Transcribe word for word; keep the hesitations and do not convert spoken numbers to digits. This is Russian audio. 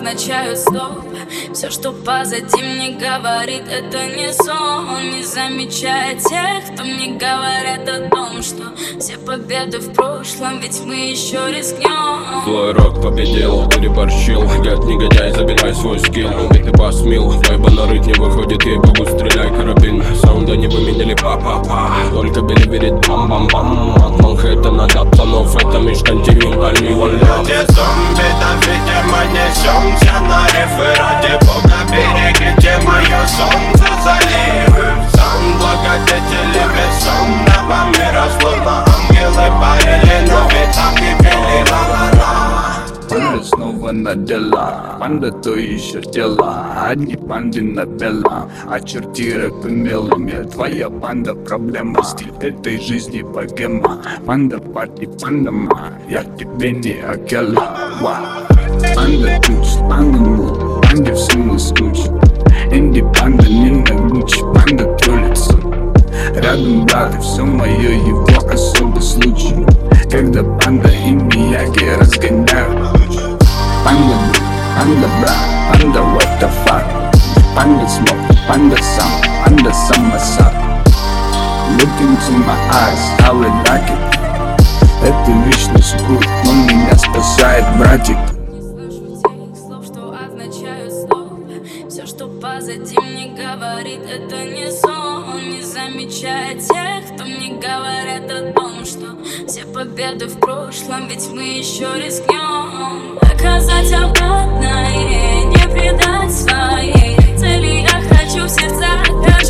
означают стоп. Все, что позади, мне говорит, это не сон. Не замечая тех, кто мне говорят о том, что все победы в прошлом, ведь мы еще рискнем. Злой рок победил, переборщил. Гад, негодяй, забирай свой скилл. Ведь ты посмел, вайба нарыть не выходит, ей-богу, стреляй карабин. Саунда не поменяли, па-па-па. Только Билли верит, бам-бам-бам. От Манхэттена до Панов, это межконтинентальный валяп. Где зомби, да видимо несемся на рифы. Ради бога берегите мое солнце, заливы. Сам благодетели бессонного мира, словно ангелы парили, но ведь так и пели ла-ла-ла. Панда снова на дела, панда то еще дела. Одни панды на бела, а черти рэп мелами. Твоя панда проблема, стиль этой жизни богема. Панда парти, панда ма, я к тебе не акела. Панда ключ, панда мул, панде всему скуч. Энди панда не на гуч, панда троллится. Рядом брат, и все мое его особый случай. Когда панда и мияги разгоняют. Панда, панда, бра, панда, what the fuck. Панда smoke, панда сам, панда самосад. Look into my eyes, how I like it. Это вечный скрут, но меня спасает братик. Не слышу тех слов, что означают стоп. Все, что позади, мне говорит, это не сон. Не замечая тех, кто мне говорят о том, что все победы в прошлом, ведь мы еще рискнем. Доказать обратное, не предать своей цели. Я хочу в сердцах